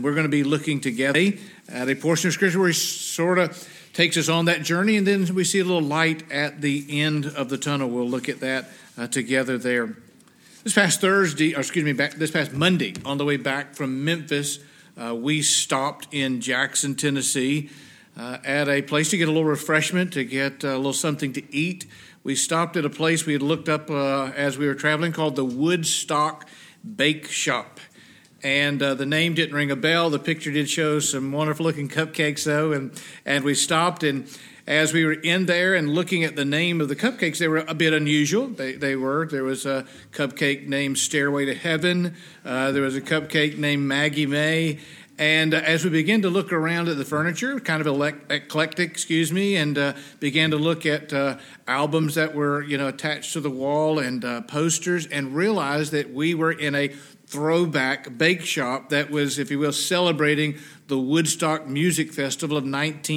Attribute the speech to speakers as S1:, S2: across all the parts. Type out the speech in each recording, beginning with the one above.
S1: we're going to be looking together at a portion of Scripture where he sort of takes us on that journey, and then we see a little light at the end of the tunnel. We'll look at that together there. This past Monday, on the way back from Memphis, we stopped in Jackson, Tennessee, at a place to get a little refreshment, to get a little something to eat. We stopped at a place we had looked up as we were traveling called the Woodstock Bake Shop. And the name didn't ring a bell. The picture did show some wonderful-looking cupcakes, though. And we stopped, and as we were in there and looking at the name of the cupcakes, they were a bit unusual. They were. There was a cupcake named Stairway to Heaven. There was a cupcake named Maggie May. And as we began to look around at the furniture, kind of eclectic, and began to look at albums that were, attached to the wall and posters, and realized that we were in a throwback bake shop that was, if you will, celebrating the Woodstock Music Festival of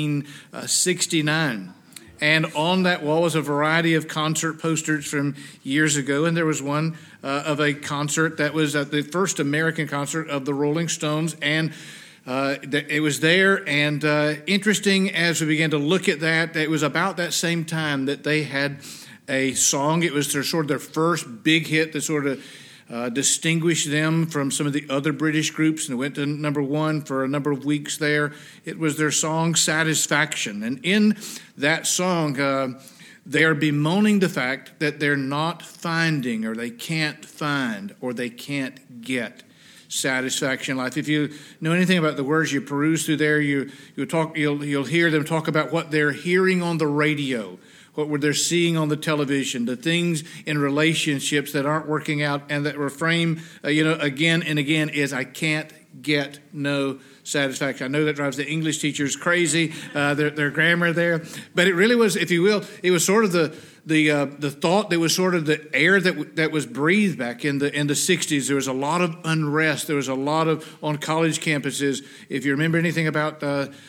S1: 1969. And on that wall was a variety of concert posters from years ago, and there was one of a concert that was the first American concert of the Rolling Stones, and it was there. And interesting, as we began to look at that, it was about that same time that they had a song. It was their first big hit that sort of distinguished them from some of the other British groups, and it went to number one for a number of weeks there. It was their song Satisfaction, and in that song they are bemoaning the fact that they're not finding, or they can't find, or they can't get satisfaction in life. If you know anything about the words, you peruse through there, you'll hear them talk about what they're hearing on the radio, what they're seeing on the television, the things in relationships that aren't working out, and that refrain, again and again is, I can't get no satisfaction. I know that drives the English teachers crazy, their grammar there, but it really was, if you will, it was sort of the thought that was sort of the air that was breathed back in the 60s. There was a lot of unrest. There was a lot of, on college campuses. If you remember anything about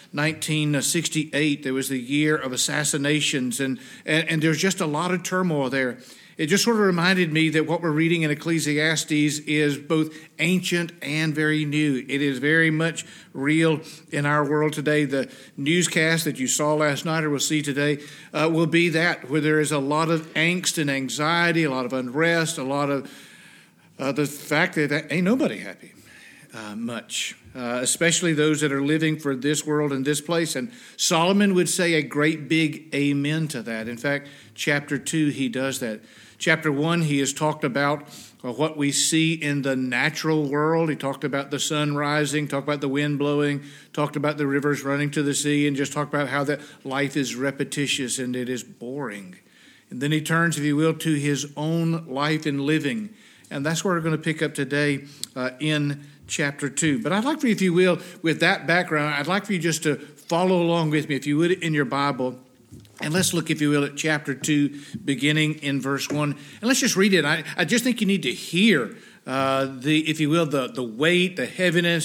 S1: 1968, there was the year of assassinations, and there's just a lot of turmoil there. It just sort of reminded me that what we're reading in Ecclesiastes is both ancient and very new. It is very much real in our world today. The newscast that you saw last night or will see today will be that, where there is a lot of angst and anxiety, a lot of unrest, a lot of the fact that ain't nobody happy much, especially those that are living for this world and this place. And Solomon would say a great big amen to that. In fact, chapter 2, he does that. Chapter 1, he has talked about what we see in the natural world. He talked about the sun rising, talked about the wind blowing, talked about the rivers running to the sea, and just talked about how that life is repetitious and it is boring. And then he turns, if you will, to his own life and living. And that's where we're going to pick up today in chapter 2. But I'd like for you, if you will, with that background, I'd like for you just to follow along with me, if you would, in your Bible. And let's look, if you will, at chapter 2, beginning in verse 1. And let's just read it. I just think you need to hear if you will, the weight, the heaviness,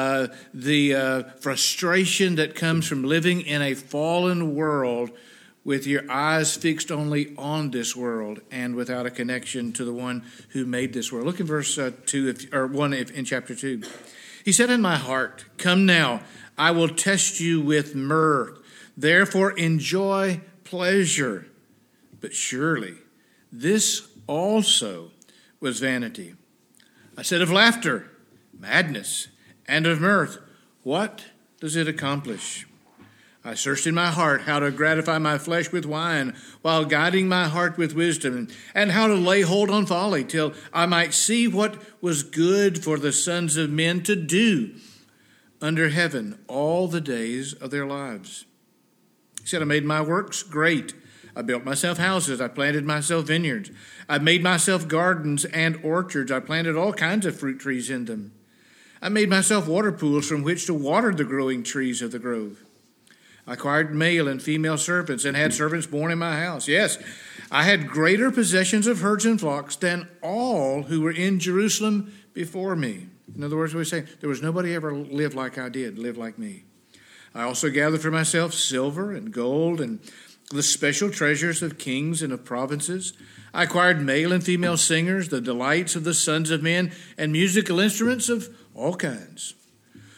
S1: the frustration that comes from living in a fallen world with your eyes fixed only on this world and without a connection to the one who made this world. Look in verse 2, in chapter 2. He said in my heart, come now, I will test you with myrrh. Therefore enjoy pleasure. But surely this also was vanity. I said of laughter, madness, and of mirth, what does it accomplish? I searched in my heart how to gratify my flesh with wine, while guiding my heart with wisdom, and how to lay hold on folly, till I might see what was good for the sons of men to do under heaven all the days of their lives. He said, I made my works great. I built myself houses. I planted myself vineyards. I made myself gardens and orchards. I planted all kinds of fruit trees in them. I made myself water pools from which to water the growing trees of the grove. I acquired male and female servants and had servants born in my house. Yes, I had greater possessions of herds and flocks than all who were in Jerusalem before me. In other words, we're saying there was nobody ever lived like I did, lived like me. I also gathered for myself silver and gold and the special treasures of kings and of provinces. I acquired male and female singers, the delights of the sons of men, and musical instruments of all kinds.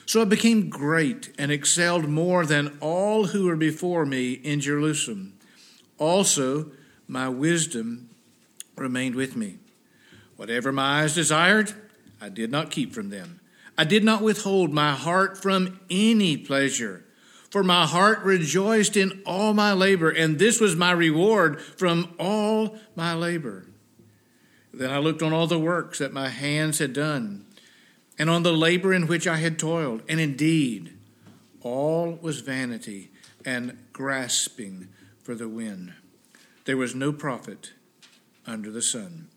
S1: So I became great and excelled more than all who were before me in Jerusalem. Also, my wisdom remained with me. Whatever my eyes desired, I did not keep from them. I did not withhold my heart from any pleasure, for my heart rejoiced in all my labor, and this was my reward from all my labor. Then I looked on all the works that my hands had done, and on the labor in which I had toiled, and indeed all was vanity and grasping for the wind. There was no profit under the sun.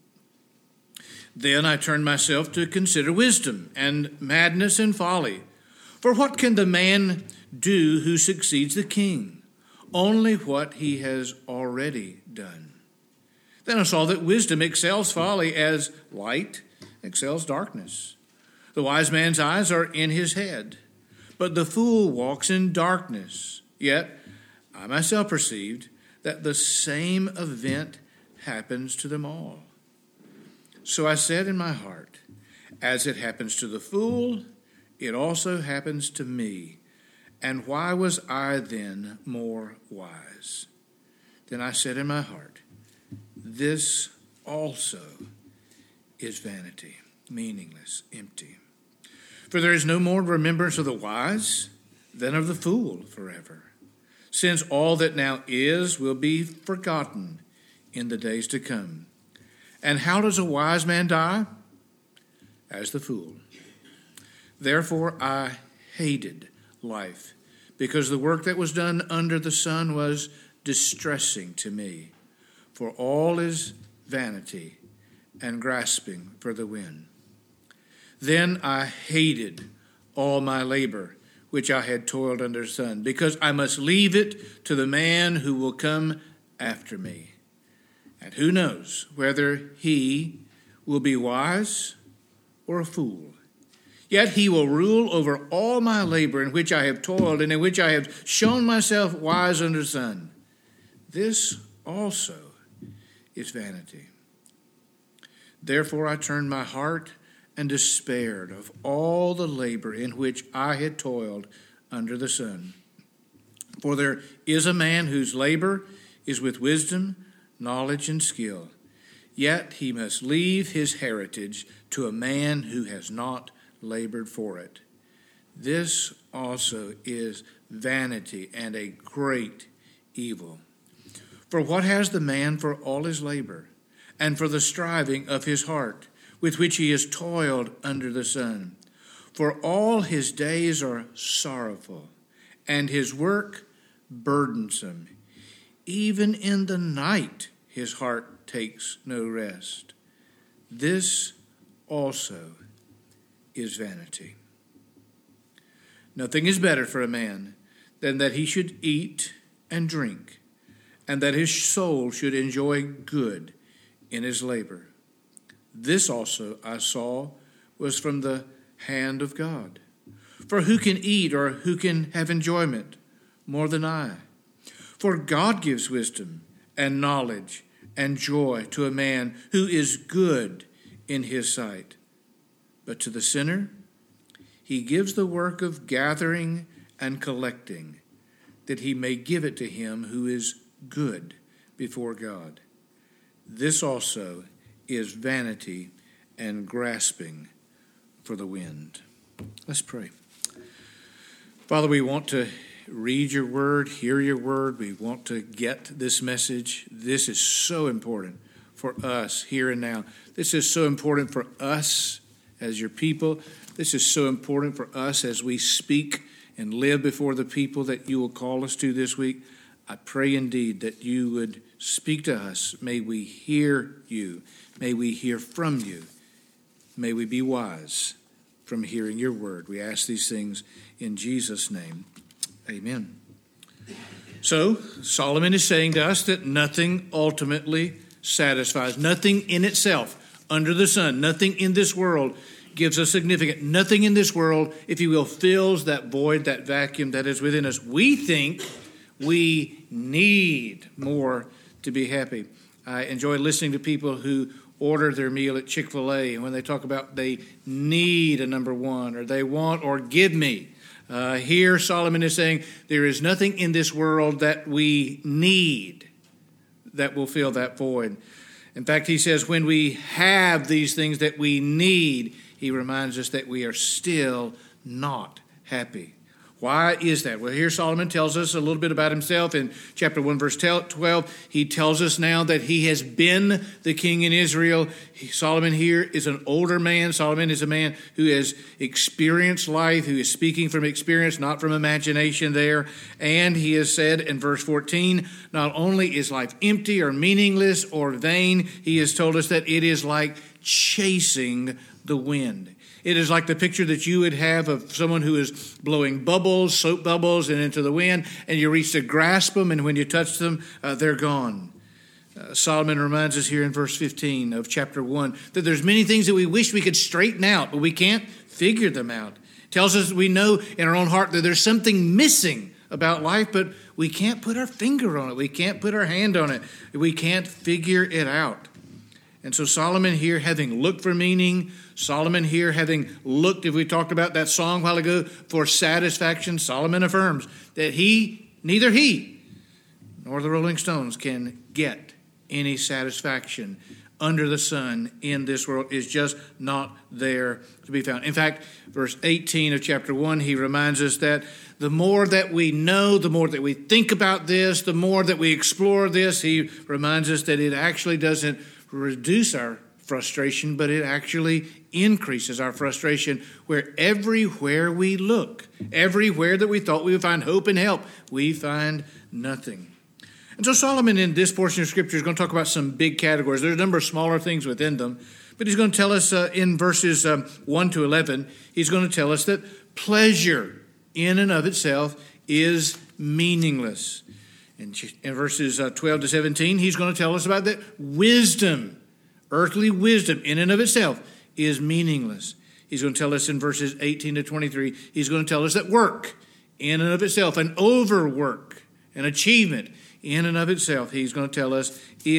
S1: Then I turned myself to consider wisdom and madness and folly. For what can the man do who succeeds the king? Only what he has already done. Then I saw that wisdom excels folly as light excels darkness. The wise man's eyes are in his head, but the fool walks in darkness. Yet I myself perceived that the same event happens to them all. So I said in my heart, as it happens to the fool, it also happens to me. And why was I then more wise? Then I said in my heart, this also is vanity, meaningless, empty. For there is no more remembrance of the wise than of the fool forever, since all that now is will be forgotten in the days to come. And how does a wise man die? As the fool. Therefore I hated life, because the work that was done under the sun was distressing to me. For all is vanity and grasping for the wind. Then I hated all my labor, which I had toiled under the sun, because I must leave it to the man who will come after me. And who knows whether he will be wise or a fool. Yet he will rule over all my labor in which I have toiled and in which I have shown myself wise under the sun. This also is vanity. Therefore I turned my heart and despaired of all the labor in which I had toiled under the sun. For there is a man whose labor is with wisdom, knowledge, and skill. Yet he must leave his heritage to a man who has not labored for it. This also is vanity and a great evil. For what has the man for all his labor, and for the striving of his heart, with which he has toiled under the sun? For all his days are sorrowful, and his work burdensome. Even in the night his heart takes no rest. This also is vanity. Nothing is better for a man than that he should eat and drink, and that his soul should enjoy good in his labor. This also I saw was from the hand of God. For who can eat or who can have enjoyment more than I? For God gives wisdom and knowledge and joy to a man who is good in his sight. But to the sinner, he gives the work of gathering and collecting, that he may give it to him who is good before God. This also is vanity and grasping for the wind. Let's pray. Father, we want to read your word, hear your word. We want to get this message. This is so important for us here and now. This is so important for us as your people. This is so important for us as we speak and live before the people that you will call us to this week. I pray indeed that you would speak to us. May we hear you. May we hear from you. May we be wise from hearing your word. We ask these things in Jesus' name. Amen. So, Solomon is saying to us that nothing ultimately satisfies. Nothing in itself, under the sun, nothing in this world gives us significance. Nothing in this world, if you will, fills that void, that vacuum that is within us. We think we need more to be happy. I enjoy listening to people who order their meal at Chick-fil-A, and when they talk about they need a number one, or they want or give me. Here Solomon is saying there is nothing in this world that we need that will fill that void. In fact, he says when we have these things that we need, he reminds us that we are still not happy. Why is that? Well, here Solomon tells us a little bit about himself. In chapter 1, verse 12, he tells us now that he has been the king in Israel. Solomon here is an older man. Solomon is a man who has experienced life, who is speaking from experience, not from imagination there. And he has said in verse 14, not only is life empty or meaningless or vain, he has told us that it is like chasing the wind. It is like the picture that you would have of someone who is blowing bubbles, soap bubbles, and into the wind, and you reach to grasp them, and when you touch them, they're gone. Solomon reminds us here in verse 15 of chapter 1 that there's many things that we wish we could straighten out, but we can't figure them out. Tells us we know in our own heart that there's something missing about life, but we can't put our finger on it. We can't put our hand on it. We can't figure it out. And so Solomon here, having looked for meaning, Solomon here, having looked, if we talked about that song a while ago, for satisfaction, Solomon affirms that neither he nor the Rolling Stones can get any satisfaction under the sun in this world. Is just not there to be found. In fact, verse 18 of chapter 1, he reminds us that the more that we know, the more that we think about this, the more that we explore this, he reminds us that it actually doesn't reduce our frustration, but it actually increases our frustration, where everywhere we look, everywhere that we thought we would find hope and help, we find nothing. And so Solomon in this portion of Scripture is going to talk about some big categories. There's a number of smaller things within them, but he's going to tell us in verses 1 to 11, he's going to tell us that pleasure in and of itself is meaningless. In verses 12 to 17, he's going to tell us about that wisdom, earthly wisdom in and of itself is meaningless. He's going to tell us in verses 18 to 23, he's going to tell us that work in and of itself, and overwork, an achievement in and of itself, he's going to tell us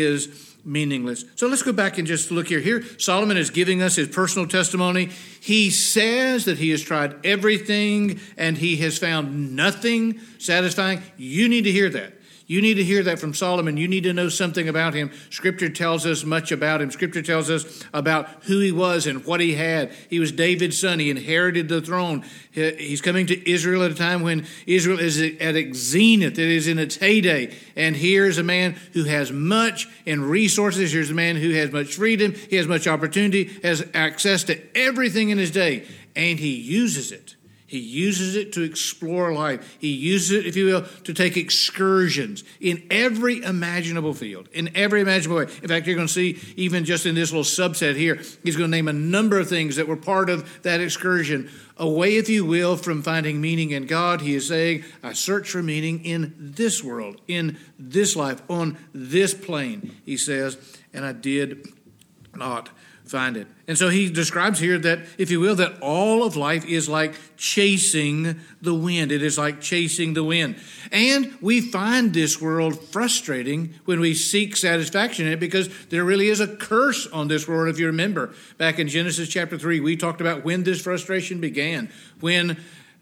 S1: is meaningless. So let's go back and just look here. Here, Solomon is giving us his personal testimony. He says that he has tried everything and he has found nothing satisfying. You need to hear that. You need to hear that from Solomon. You need to know something about him. Scripture tells us much about him. Scripture tells us about who he was and what he had. He was David's son. He inherited the throne. He's coming to Israel at a time when Israel is at its zenith. It is in its heyday. And here's a man who has much in resources. Here's a man who has much freedom. He has much opportunity, has access to everything in his day. And he uses it. He uses it to explore life. He uses it, if you will, to take excursions in every imaginable field, in every imaginable way. In fact, you're going to see, even just in this little subset here, he's going to name a number of things that were part of that excursion. Away, if you will, from finding meaning in God, he is saying, I search for meaning in this world, in this life, on this plane, he says, and I did not find it. And so he describes here that, if you will, that all of life is like chasing the wind. It is like chasing the wind. And we find this world frustrating when we seek satisfaction in it, because there really is a curse on this world. If you remember, back in Genesis chapter 3, we talked about when this frustration began, when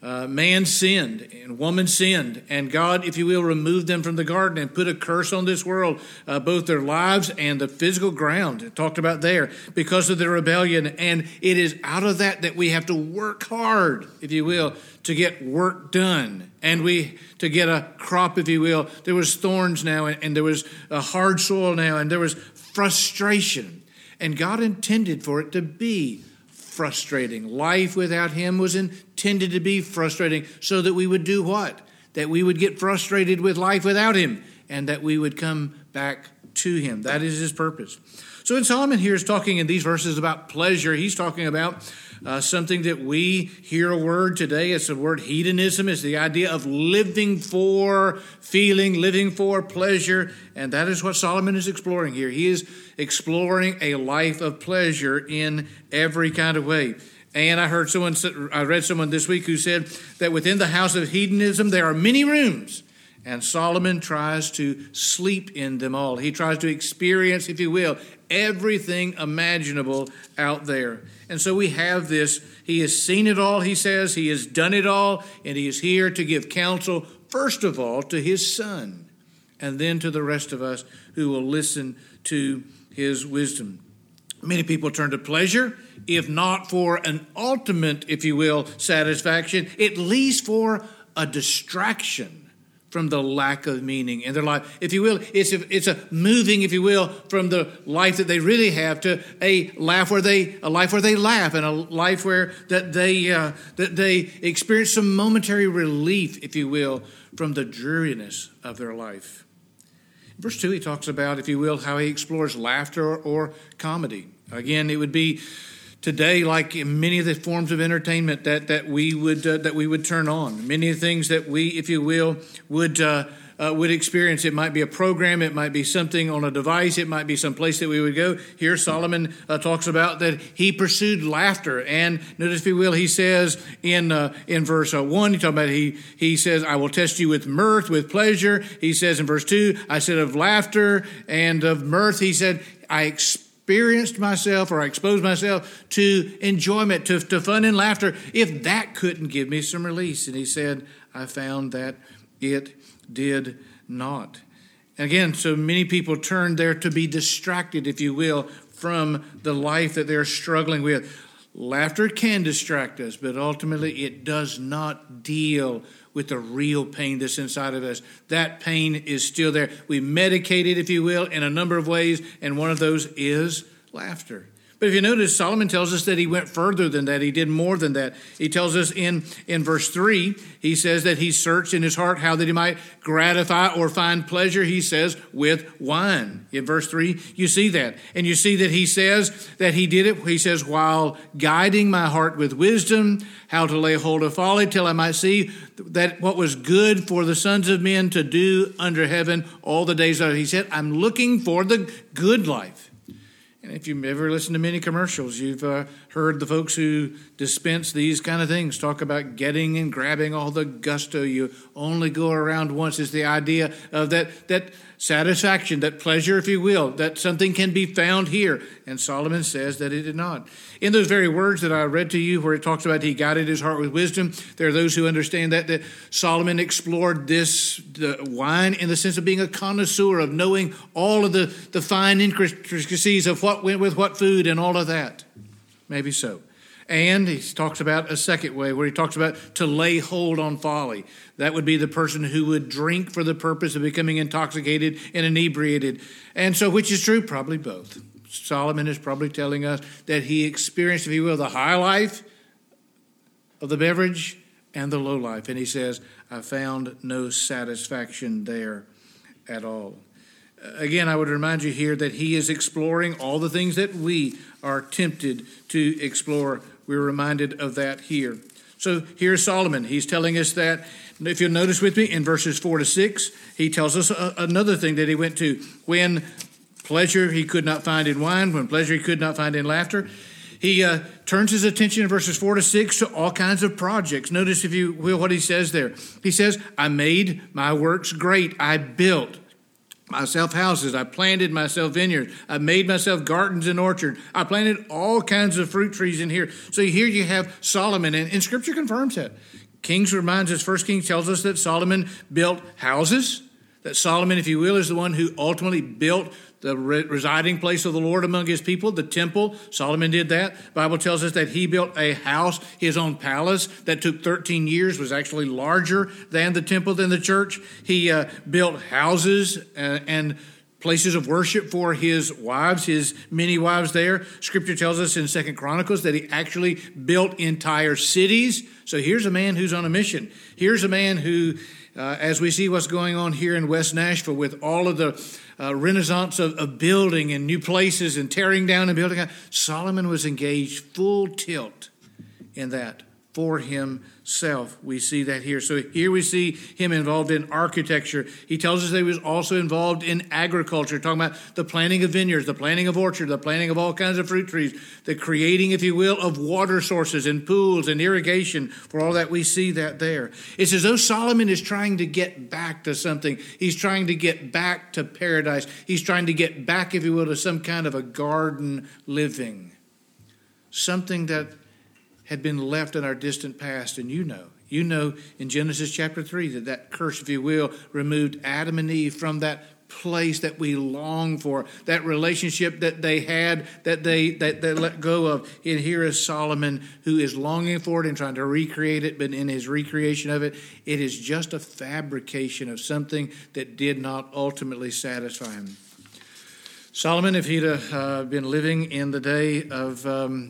S1: man sinned and woman sinned, and God, if you will, removed them from the garden and put a curse on this world, both their lives and the physical ground. It talked about there because of their rebellion. And it is out of that we have to work hard, if you will, to get work done. And to get a crop, if you will. There was thorns now, and there was a hard soil now, and there was frustration. And God intended for it to be frustrating. Life without him was intended to be frustrating, so that we would do what? That we would get frustrated with life without him, and that we would come back to him. That is his purpose. So when Solomon here is talking in these verses about pleasure, he's talking about something that we hear a word today. It's the word hedonism. It's the idea of living for feeling, living for pleasure. And that is what Solomon is exploring here. He is exploring a life of pleasure in every kind of way. And I read someone this week who said that within the house of hedonism, there are many rooms. And Solomon tries to sleep in them all. He tries to experience, if you will, everything imaginable out there. And so we have this. He has seen it all, he says. He has done it all. And he is here to give counsel, first of all, to his son, and then to the rest of us who will listen to his wisdom. Many people turn to pleasure, if not for an ultimate, if you will, satisfaction, at least for a distraction from the lack of meaning in their life. If you will, it's a moving, if you will, from the life that they really have to a life where they laugh, and a life where that they experience some momentary relief, if you will, from the dreariness of their life. In verse 2, he talks about, if you will, how he explores laughter or comedy. Again, it would be today, like in many of the forms of entertainment that we would turn on, many of the things that we, if you will, would experience. It might be a program, it might be something on a device, it might be some place that we would go. Here, Solomon talks about that he pursued laughter, and notice, if you will, he says in verse 1, he talks about he says, "I will test you with mirth, with pleasure." He says in verse 2, "I said of laughter and of mirth." He said, "I experienced myself, or I exposed myself to enjoyment, to fun and laughter, if that couldn't give me some release." And he said, "I found that it did not." And again, so many people turn there to be distracted, if you will, from the life that they're struggling with. Laughter can distract us, but ultimately it does not deal with the real pain that's inside of us. That pain is still there. We medicate it, if you will, in a number of ways, and one of those is laughter. But if you notice, Solomon tells us that he went further than that. He did more than that. He tells us in verse 3, he says that he searched in his heart how that he might gratify or find pleasure, he says, with wine. In verse 3, you see that. And you see that he says that he did it, he says, while guiding my heart with wisdom, how to lay hold of folly, till I might see that what was good for the sons of men to do under heaven all the days of it. He said, I'm looking for the good life. And if you've ever listened to many commercials, you've heard the folks who dispense these kind of things talk about getting and grabbing all the gusto. You only go around once. Is the idea of that satisfaction, that pleasure, if you will, that something can be found here. And Solomon says that it did not. In those very words that I read to you, where it talks about he guided his heart with wisdom, there are those who understand that Solomon explored the wine in the sense of being a connoisseur, of knowing all of the fine intricacies of what went with what food and all of that. Maybe so. And he talks about a second way where he talks about to lay hold on folly. That would be the person who would drink for the purpose of becoming intoxicated and inebriated. And so, which is true? Probably both. Solomon is probably telling us that he experienced, if you will, the high life of the beverage and the low life. And he says, I found no satisfaction there at all. Again, I would remind you here that he is exploring all the things that we are tempted to explore. We're reminded of that here. So here's Solomon. He's telling us that, if you'll notice with me, in verses 4 to 6, he tells us another thing that he went to. When pleasure he could not find in wine, when pleasure he could not find in laughter, he turns his attention in verses 4 to 6 to all kinds of projects. Notice, if you will, what he says there. He says, I made my works great. I built myself houses. I planted myself vineyards. I made myself gardens and orchards. I planted all kinds of fruit trees in here. So here you have Solomon, and Scripture confirms that. Kings reminds us, 1 Kings tells us that Solomon built houses, that Solomon, if you will, is the one who ultimately built the residing place of the Lord among his people, the temple. Solomon did that. The Bible tells us that he built a house, his own palace, that took 13 years, was actually larger than the temple, than the church. He built houses and places of worship for his wives, his many wives there. Scripture tells us in 2 Chronicles that he actually built entire cities. So here's a man who's on a mission. Here's a man who, as we see what's going on here in West Nashville with all of the renaissance of building and new places and tearing down and building up, Solomon was engaged full tilt in that for himself. We see that here. So here we see him involved in architecture. He tells us that he was also involved in agriculture, talking about the planting of vineyards, the planting of orchards, the planting of all kinds of fruit trees, the creating, if you will, of water sources and pools and irrigation. For all that, we see that there. It's as though Solomon is trying to get back to something. He's trying to get back to paradise. He's trying to get back, if you will, to some kind of a garden living. Something that had been left in our distant past. And you know in Genesis chapter 3 that curse, if you will, removed Adam and Eve from that place that we long for, that relationship that they had, that they let go of. And here is Solomon, who is longing for it and trying to recreate it, but in his recreation of it, it is just a fabrication of something that did not ultimately satisfy him. Solomon, if he'd been living in the day of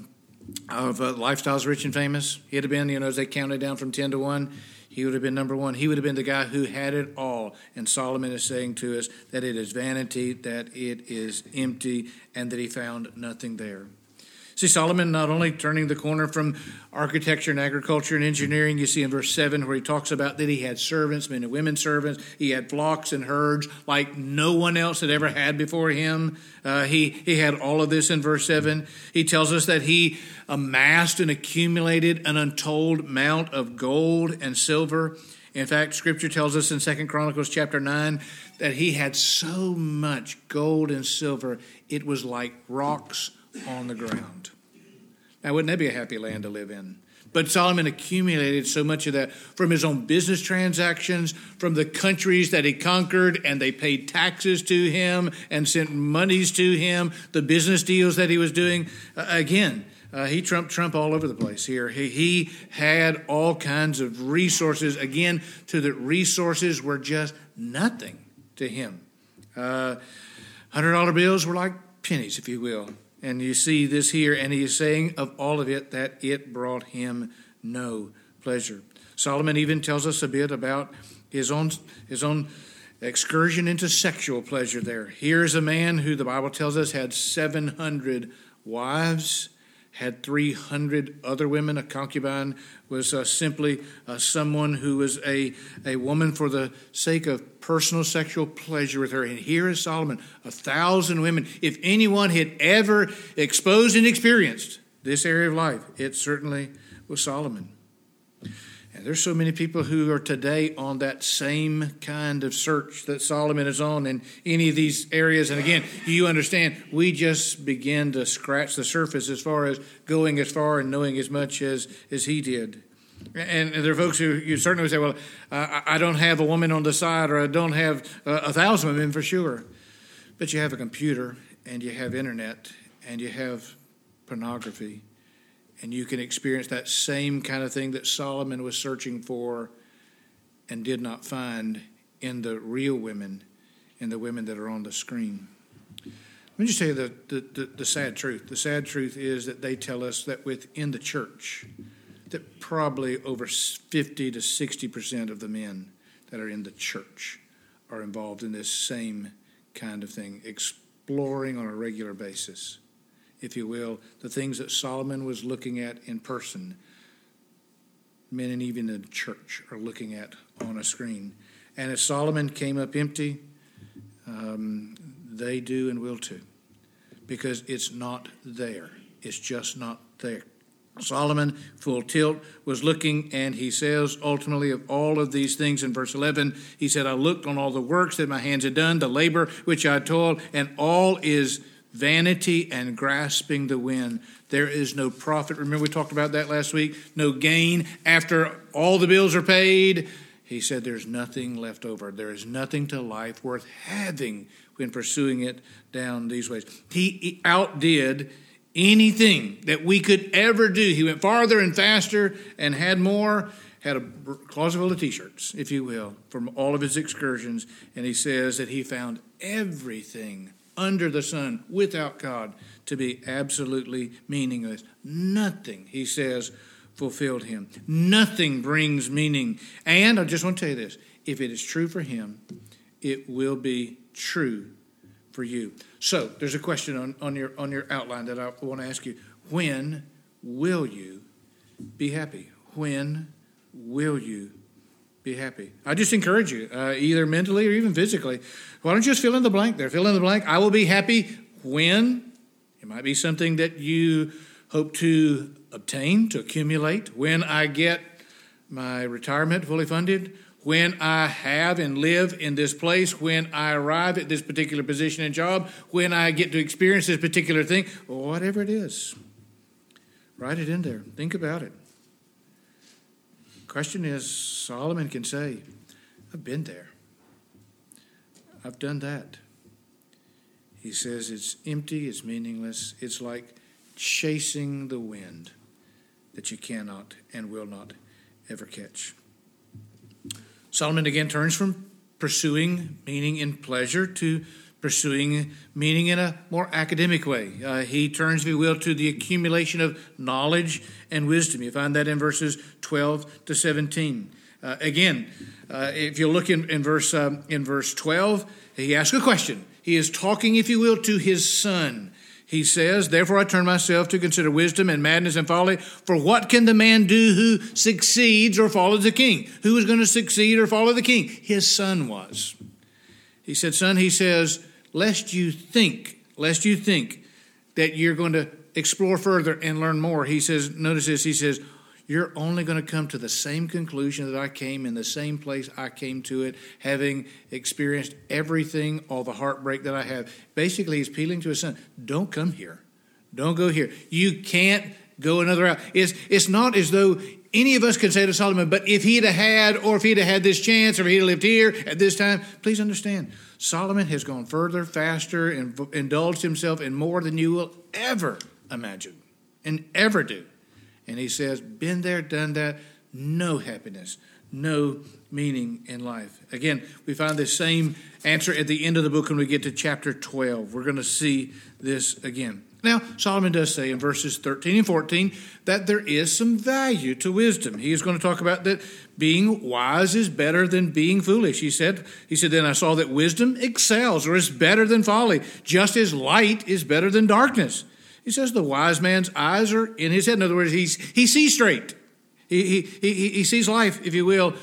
S1: Lifestyles Rich and Famous, he'd have been, as they counted down from 10 to 1, he would have been number one. He would have been the guy who had it all. And Solomon is saying to us that it is vanity, that it is empty, and that he found nothing there. See, Solomon not only turning the corner from architecture and agriculture and engineering, you see in verse 7 where he talks about that he had servants, men and women servants. He had flocks and herds like no one else had ever had before him. He had all of this in verse 7. He tells us that he amassed and accumulated an untold amount of gold and silver. In fact, Scripture tells us in 2 Chronicles chapter 9 that he had so much gold and silver, it was like rocks on the ground. Now, wouldn't that be a happy land to live in? But Solomon accumulated so much of that from his own business transactions, from the countries that he conquered, and they paid taxes to him and sent monies to him, the business deals that he was doing. He trumped Trump all over the place here. He had all kinds of resources, again, to the resources were just nothing to him. $100 bills were like pennies, if you will. And you see this here, and he is saying of all of it that it brought him no pleasure. Solomon even tells us a bit about his own excursion into sexual pleasure there. Here's a man who the Bible tells us had 700 wives, had 300 other women. A concubine was simply someone who was a woman for the sake of personal sexual pleasure with her. And here is Solomon, 1,000 women. If anyone had ever exposed and experienced this area of life, it certainly was Solomon. And there's so many people who are today on that same kind of search that Solomon is on in any of these areas. And again, you understand, we just begin to scratch the surface as far as going as far and knowing as much as he did. And there are folks who you certainly would say, well, I don't have a woman on the side, or I don't have 1,000 women for sure. But you have a computer, and you have internet, and you have pornography. And you can experience that same kind of thing that Solomon was searching for and did not find in the real women, in the women that are on the screen. Let me just tell you the sad truth. The sad truth is that they tell us that within the church, that probably over 50 to 60% of the men that are in the church are involved in this same kind of thing, exploring on a regular basis, if you will, the things that Solomon was looking at in person, men and even in the church are looking at on a screen. And as Solomon came up empty, they do and will too, because it's not there. It's just not there. Solomon, full tilt, was looking, and he says ultimately of all of these things in verse 11, he said, I looked on all the works that my hands had done, the labor which I toiled, and all is vanity and grasping the wind. There is no profit. Remember we talked about that last week? No gain after all the bills are paid. He said there's nothing left over. There is nothing to life worth having when pursuing it down these ways. He outdid anything that we could ever do. He went farther and faster and had more, had a closet full of T-shirts, if you will, from all of his excursions. And he says that he found everything under the sun, without God, to be absolutely meaningless. Nothing, he says, fulfilled him. Nothing brings meaning. And I just want to tell you this, if it is true for him, it will be true for you. So there's a question on your outline that I want to ask you. When will you be happy? when will you be happy? I just encourage you, either mentally or even physically. Why don't you just fill in the blank there? Fill in the blank. I will be happy when. It might be something that you hope to obtain, to accumulate. When I get my retirement fully funded. When I have and live in this place. When I arrive at this particular position and job. When I get to experience this particular thing. Whatever it is. Write it in there. Think about it. Question is, Solomon can say, I've been there. I've done that. He says it's empty, it's meaningless. It's like chasing the wind that you cannot and will not ever catch. Solomon again turns from pursuing meaning in pleasure to pursuing meaning in a more academic way. He turns, if you will, to the accumulation of knowledge and wisdom. You find that in verses 12 to 17. If you look in verse 12, he asks a question. He is talking, if you will, to his son. He says, therefore I turn myself to consider wisdom and madness and folly. For what can the man do who succeeds or follows the king? Who is going to succeed or follow the king? His son was. He said, son, he says, lest you think that you're going to explore further and learn more. He says, notice this, he says, you're only going to come to the same conclusion that I came, in the same place I came to it, having experienced everything, all the heartbreak that I have. Basically, he's appealing to his son. Don't come here. Don't go here. You can't go another route. It's not as though any of us could say to Solomon, but if he'd have had this chance, or if he'd have lived here at this time, please understand, Solomon has gone further, faster, and indulged himself in more than you will ever imagine and ever do. And he says, been there, done that, no happiness, no meaning in life. Again, we find this same answer at the end of the book when we get to chapter 12. We're going to see this again. Now, Solomon does say in verses 13 and 14 that there is some value to wisdom. He is going to talk about that being wise is better than being foolish. He said, then I saw that wisdom excels or is better than folly, just as light is better than darkness. He says the wise man's eyes are in his head. In other words, he sees straight. He sees life, if you will,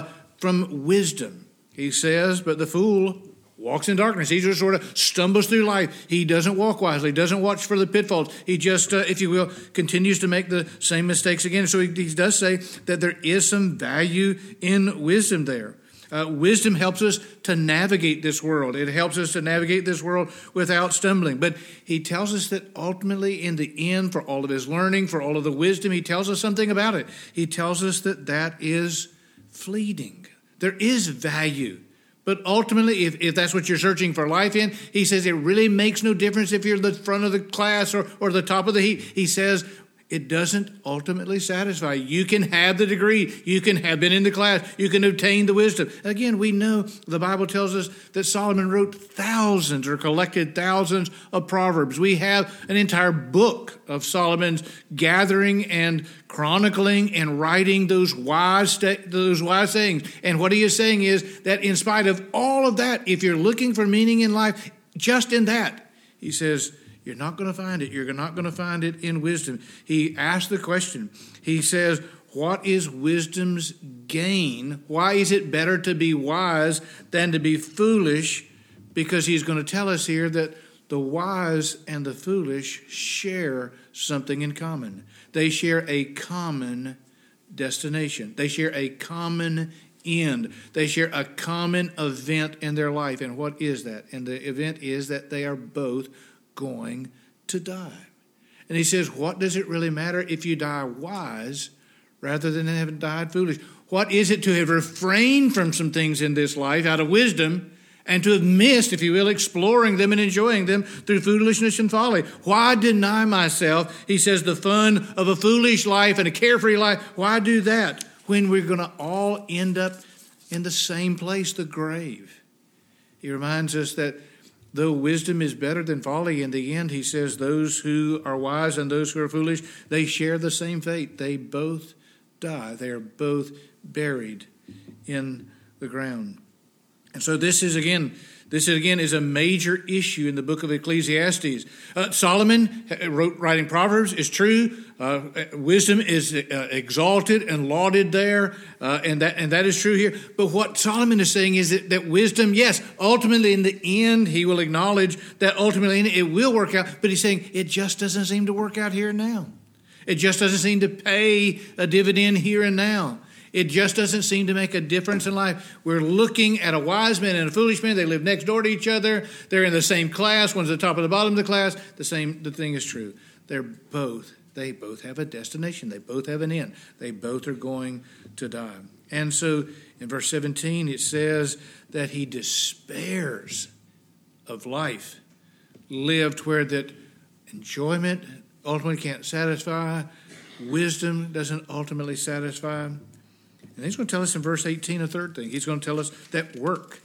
S1: from wisdom. He says, but the fool walks in darkness. He just sort of stumbles through life. He doesn't walk wisely, doesn't watch for the pitfalls. He just, if you will, continues to make the same mistakes again. So he does say that there is some value in wisdom there. Wisdom helps us to navigate this world. It helps us to navigate this world without stumbling. But he tells us that ultimately, in the end, for all of his learning, for all of the wisdom, he tells us something about it. He tells us that is fleeting. There is value. But ultimately, if that's what you're searching for life in, he says it really makes no difference if you're the front of the class or the top of the heap. He says it doesn't ultimately satisfy. You can have the degree. You can have been in the class. You can obtain the wisdom. Again, we know the Bible tells us that Solomon wrote thousands or collected thousands of Proverbs. We have an entire book of Solomon's gathering and chronicling and writing those wise sayings. And what he is saying is that in spite of all of that, if you're looking for meaning in life, just in that, he says, you're not going to find it. You're not going to find it in wisdom. He asked the question. He says, what is wisdom's gain? Why is it better to be wise than to be foolish? Because he's going to tell us here that the wise and the foolish share something in common. They share a common destination. They share a common end. They share a common event in their life. And what is that? And the event is that they are both going to die. And he says, what does it really matter if you die wise rather than having died foolish? What is it to have refrained from some things in this life out of wisdom and to have missed, if you will, exploring them and enjoying them through foolishness and folly? Why deny myself, he says, the fun of a foolish life and a carefree life? Why do that when we're going to all end up in the same place, the grave? He reminds us that though wisdom is better than folly, in the end, he says, those who are wise and those who are foolish, they share the same fate. They both die. They are both buried in the ground. And so this is again is a major issue in the book of Ecclesiastes. Solomon writing Proverbs is true. Wisdom is exalted and lauded there, and that is true here. But what Solomon is saying is that wisdom, yes, ultimately in the end, he will acknowledge that ultimately it will work out. But he's saying it just doesn't seem to work out here and now. It just doesn't seem to pay a dividend here and now. It just doesn't seem to make a difference in life. We're looking at a wise man and a foolish man. They live next door to each other. They're in the same class. One's at the top and the bottom of the class. The thing is true. They both have a destination. They both have an end. They both are going to die. And so in verse 17, it says that he despairs of life lived where that enjoyment ultimately can't satisfy. Wisdom doesn't ultimately satisfy. And he's going to tell us in verse 18 a third thing. He's going to tell us that work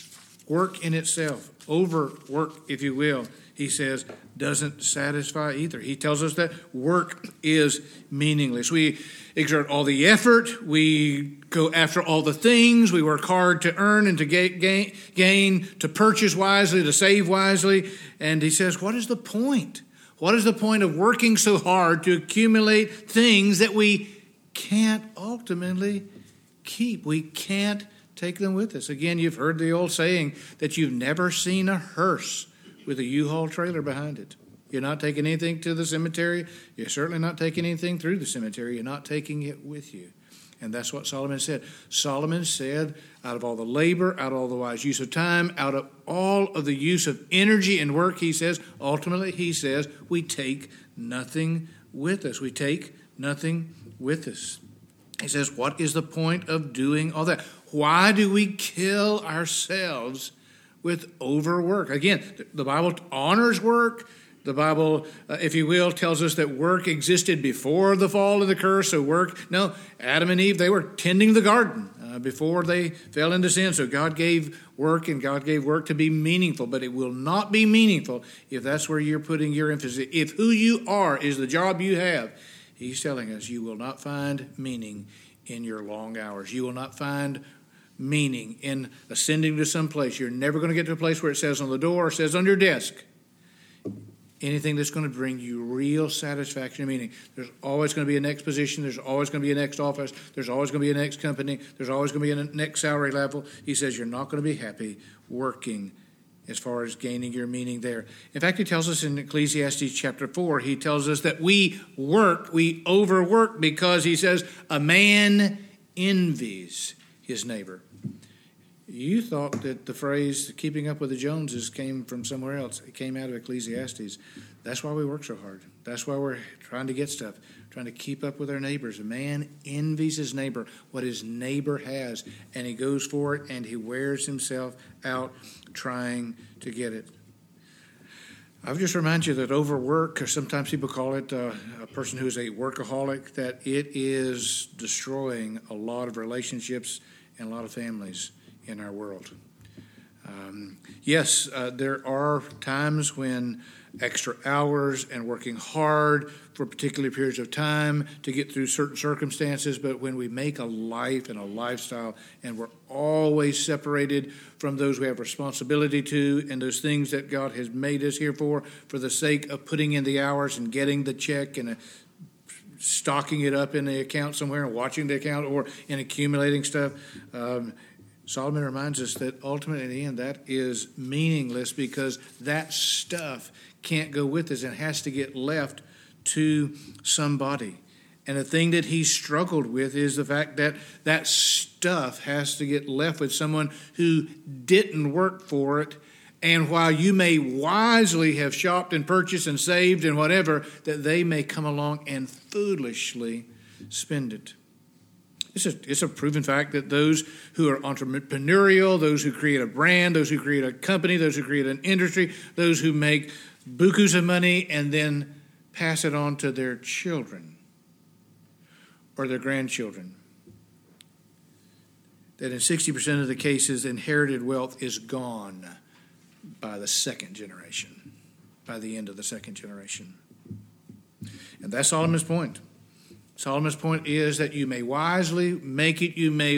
S1: in itself, overwork, if you will, he says, doesn't satisfy either. He tells us that work is meaningless. We exert all the effort. We go after all the things. We work hard to earn and to gain, to purchase wisely, to save wisely. And he says, what is the point? What is the point of working so hard to accumulate things that we can't ultimately keep? We can't take them with us. Again, you've heard the old saying that you've never seen a hearse with a U-Haul trailer behind it. You're not taking anything to the cemetery. You're certainly not taking anything through the cemetery. You're not taking it with you. And that's what Solomon said. Solomon said, out of all the labor, out of all the wise use of time, out of all of the use of energy and work, he says, ultimately, he says, we take nothing with us. We take nothing with us. He says, what is the point of doing all that? Why do we kill ourselves with overwork? Again, the Bible honors work. The Bible, if you will, tells us that work existed before the fall of the curse. So Adam and Eve, they were tending the garden before they fell into sin. So God gave work, and God gave work to be meaningful. But it will not be meaningful if that's where you're putting your emphasis. If who you are is the job you have, he's telling us you will not find meaning in your long hours. You will not find meaning in ascending to some place. You're never going to get to a place where it says on the door or says on your desk anything that's going to bring you real satisfaction and meaning. There's always going to be a next position. There's always going to be a next office. There's always going to be a next company. There's always going to be a next salary level. He says you're not going to be happy working as far as gaining your meaning there. In fact, he tells us in Ecclesiastes chapter 4, he tells us that we overwork because he says a man envies his neighbor. You thought that the phrase keeping up with the Joneses came from somewhere else. It came out of Ecclesiastes. That's why we work so hard. That's why we're trying to get stuff, trying to keep up with our neighbors. A man envies his neighbor, what his neighbor has, and he goes for it, and he wears himself out trying to get it. I would just remind you that overwork, or sometimes people call it a person who is a workaholic, that it is destroying a lot of relationships and a lot of families in our world. Yes, there are times when extra hours and working hard for particular periods of time to get through certain circumstances, but when we make a life and a lifestyle and we're always separated from those we have responsibility to and those things that God has made us here for the sake of putting in the hours and getting the check and stocking it up in the account somewhere and watching the account or in accumulating stuff, Solomon reminds us that ultimately in the end that is meaningless because that stuff can't go with us and has to get left to somebody. And the thing that he struggled with is the fact that that stuff has to get left with someone who didn't work for it. And while you may wisely have shopped and purchased and saved and whatever, that they may come along and foolishly spend it. It's a proven fact that those who are entrepreneurial, those who create a brand, those who create a company, those who create an industry, those who make bukus of money and then pass it on to their children or their grandchildren, that in 60% of the cases, inherited wealth is gone by the second generation, by the end of the second generation. And that's Solomon's point. Solomon's point is that you may wisely make it, you may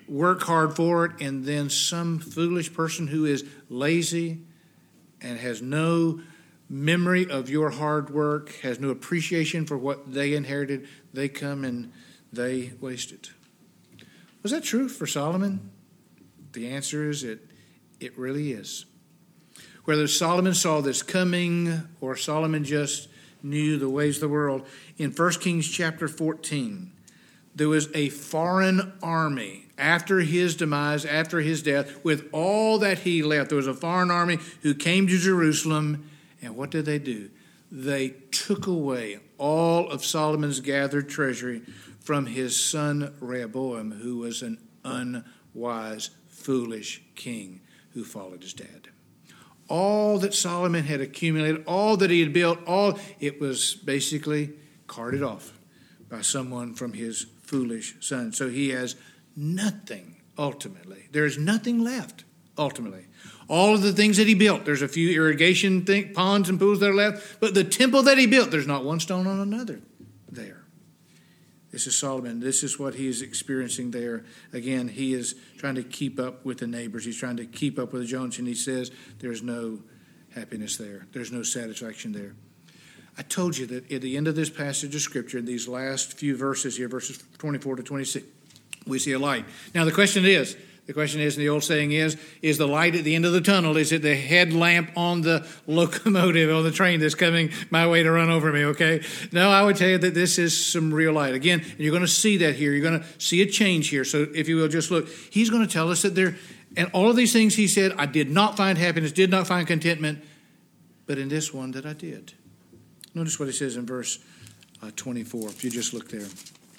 S1: work hard for it, and then some foolish person who is lazy and has no memory of your hard work, has no appreciation for what they inherited, they come and they waste it. Was that true for Solomon? The answer is it really is. Whether Solomon saw this coming or Solomon just knew the ways of the world, in 1 Kings chapter 14, there was a foreign army after his demise, after his death, with all that he left. There was a foreign army who came to Jerusalem, and what did they do? They took away all of Solomon's gathered treasury from his son Rehoboam, who was an unwise, foolish king who followed his dad. All that Solomon had accumulated, all that he had built, it was basically carted off by someone from his foolish son. So he has nothing ultimately. There's nothing left ultimately. All of the things that he built, there's a few irrigation ponds and pools that are left, but the temple that he built, there's not one stone on another there. This is Solomon. This is what he is experiencing there. Again, he is trying to keep up with the neighbors. He's trying to keep up with the Joneses, and he says there's no happiness there. There's no satisfaction there. I told you that at the end of this passage of Scripture, in these last few verses here, verses 24 to 26, we see a light. Now, the question is, and the old saying is the light at the end of the tunnel, is it the headlamp on the locomotive, on the train that's coming my way to run over me, okay? No, I would tell you that this is some real light. Again, you're going to see that here. You're going to see a change here. So if you will just look, he's going to tell us that there, and all of these things he said, I did not find happiness, did not find contentment, but in this one that I did. Notice what he says in verse 24, if you just look there.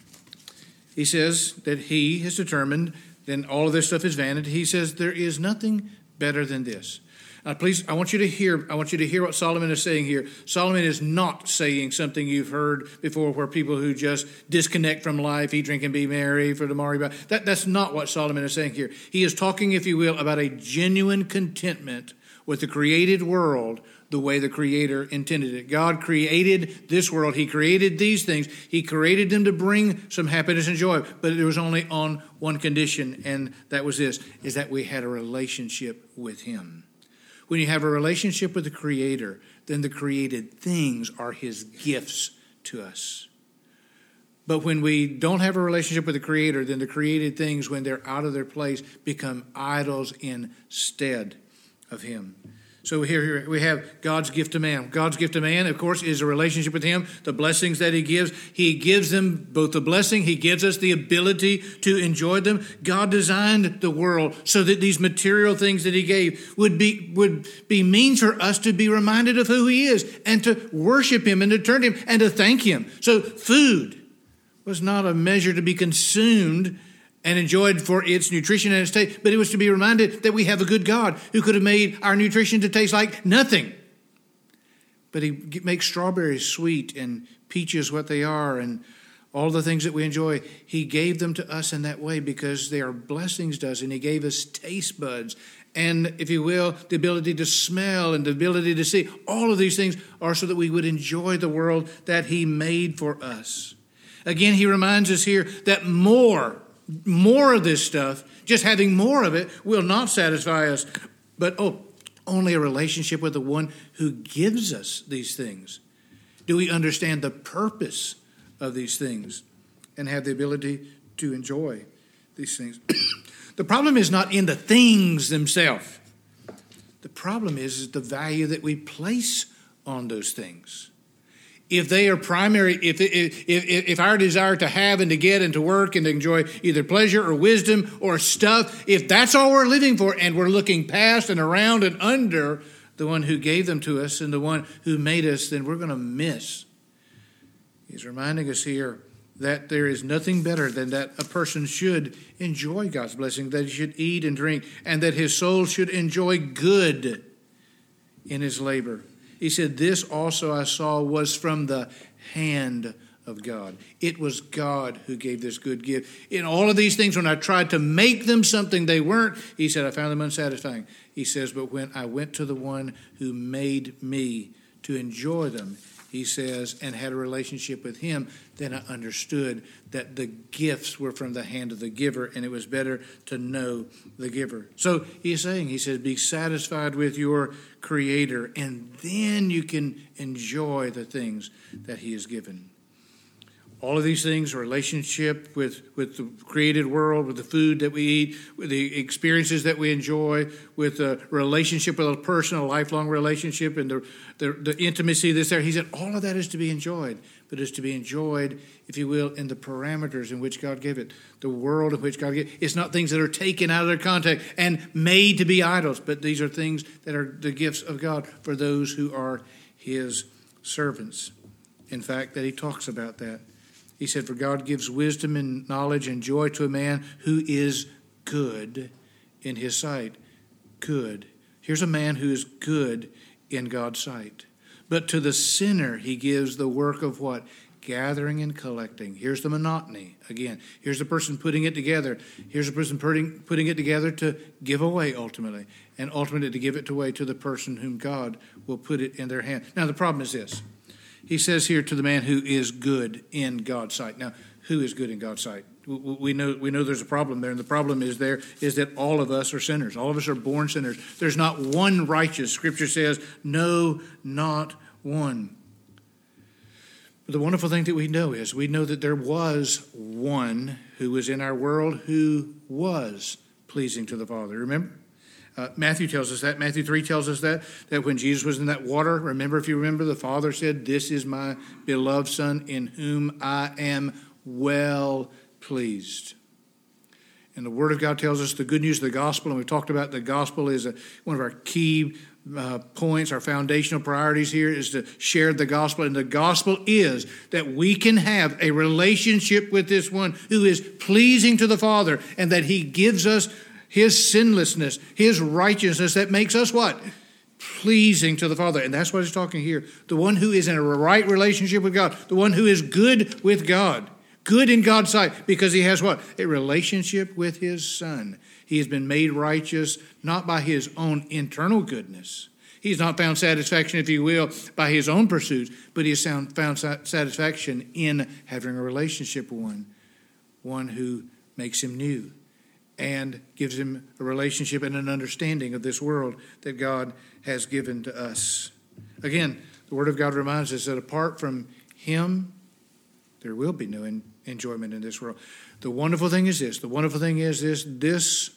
S1: He says that he has determined, then all of this stuff is vanity. He says there is nothing better than this. Please, I want you to hear what Solomon is saying here. Solomon is not saying something you've heard before, where people who just disconnect from life, eat, drink, and be merry for tomorrow. That's not what Solomon is saying here. He is talking, if you will, about a genuine contentment with the created world the way the Creator intended it. God created this world. He created these things. He created them to bring some happiness and joy. But it was only on one condition, and that was this, is that we had a relationship with Him. When you have a relationship with the Creator, then the created things are His gifts to us. But when we don't have a relationship with the Creator, then the created things, when they're out of their place, become idols instead of Him. So here we have God's gift to man. God's gift to man, of course, is a relationship with Him, the blessings that He gives. He gives them both the blessing. He gives us the ability to enjoy them. God designed the world so that these material things that He gave would be means for us to be reminded of who He is and to worship Him and to turn to Him and to thank Him. So food was not a measure to be consumed and enjoyed for its nutrition and its taste, but it was to be reminded that we have a good God who could have made our nutrition to taste like nothing. But He makes strawberries sweet and peaches what they are and all the things that we enjoy. He gave them to us in that way because they are blessings to us, and He gave us taste buds and, if you will, the ability to smell and the ability to see. All of these things are so that we would enjoy the world that He made for us. Again, He reminds us here that more of this stuff, just having more of it, will not satisfy us, but only a relationship with the one who gives us these things. Do we understand the purpose of these things and have the ability to enjoy these things? The problem is not in the things themselves. The problem is the value that we place on those things. If they are primary, if our desire to have and to get and to work and to enjoy either pleasure or wisdom or stuff, if that's all we're living for and we're looking past and around and under the one who gave them to us and the one who made us, then we're going to miss. He's reminding us here that there is nothing better than that a person should enjoy God's blessing, that he should eat and drink, and that his soul should enjoy good in his labor. He said, this also I saw was from the hand of God. It was God who gave this good gift. In all of these things, when I tried to make them something they weren't, he said, I found them unsatisfying. He says, but when I went to the one who made me to enjoy them, he says, and had a relationship with him, then I understood that the gifts were from the hand of the giver, and it was better to know the giver. So he's saying, he says, be satisfied with your Creator, and then you can enjoy the things that he has given. All of these things, relationship with the created world, with the food that we eat, with the experiences that we enjoy, with the relationship with a person, a lifelong relationship, and the intimacy that's there. He said all of that is to be enjoyed, but is to be enjoyed, if you will, in the parameters in which God gave it, the world in which God gave it. It's not things that are taken out of their context and made to be idols, but these are things that are the gifts of God for those who are his servants. In fact, that he talks about that. He said, for God gives wisdom and knowledge and joy to a man who is good in his sight. Good. Here's a man who is good in God's sight. But to the sinner, he gives the work of what? Gathering and collecting. Here's the monotony. Again, here's the person putting it together. Here's the person putting it together to give away ultimately. And ultimately to give it away to the person whom God will put it in their hand. Now, the problem is this. He says here to the man who is good in God's sight. Now, who is good in God's sight? We know there's a problem there, and the problem is that all of us are sinners. All of us are born sinners. There's not one righteous. Scripture says, no, not one. But the wonderful thing that we know is we know that there was one who was in our world who was pleasing to the Father. Remember? Matthew tells us that. Matthew 3 tells us that when Jesus was in that water, if you remember, the Father said, this is my beloved Son in whom I am well pleased. And the Word of God tells us the good news of the gospel, and we've talked about the gospel is one of our key points, our foundational priorities here is to share the gospel. And the gospel is that we can have a relationship with this one who is pleasing to the Father, and that he gives us his sinlessness, his righteousness that makes us what? Pleasing to the Father. And that's what he's talking here. The one who is in a right relationship with God. The one who is good with God. Good in God's sight because he has what? A relationship with his Son. He has been made righteous not by his own internal goodness. He's not found satisfaction, if you will, by his own pursuits, but he has found satisfaction in having a relationship with one who makes him new and gives him a relationship and an understanding of this world that God has given to us. Again, the Word of God reminds us that apart from him, there will be no enjoyment in this world. The wonderful thing is this. This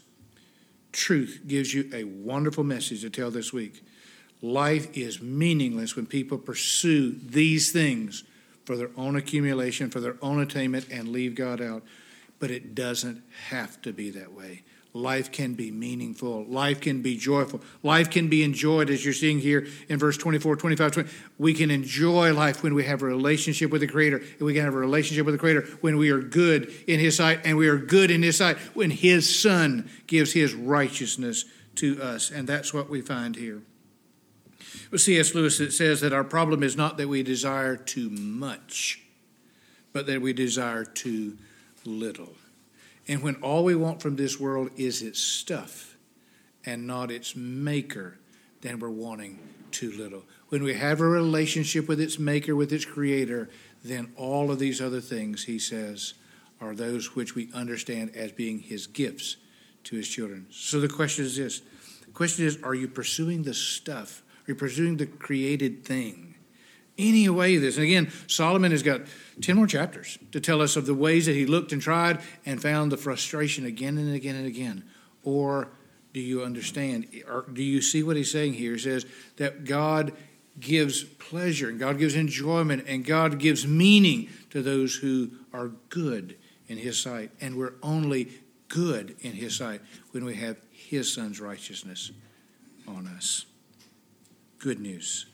S1: truth gives you a wonderful message to tell this week. Life is meaningless when people pursue these things for their own accumulation, for their own attainment, and leave God out. But it doesn't have to be that way. Life can be meaningful. Life can be joyful. Life can be enjoyed, as you're seeing here in verse 24, 25, 20. We can enjoy life when we have a relationship with the Creator. And we can have a relationship with the Creator when we are good in his sight. And we are good in his sight when his Son gives his righteousness to us. And that's what we find here. With C.S. Lewis, it says that our problem is not that we desire too much, but that we desire too little. And when all we want from this world is its stuff and not its maker, then we're wanting too little. When we have a relationship with its maker, with its Creator, then all of these other things, he says, are those which we understand as being his gifts to his children. So the question is this. The question is, are you pursuing the stuff? Are you pursuing the created thing? Any way this. And again, Solomon has got 10 more chapters to tell us of the ways that he looked and tried and found the frustration again and again and again. Or do you understand? Or do you see what he's saying here? He says that God gives pleasure and God gives enjoyment and God gives meaning to those who are good in his sight. And we're only good in his sight when we have his Son's righteousness on us. Good news.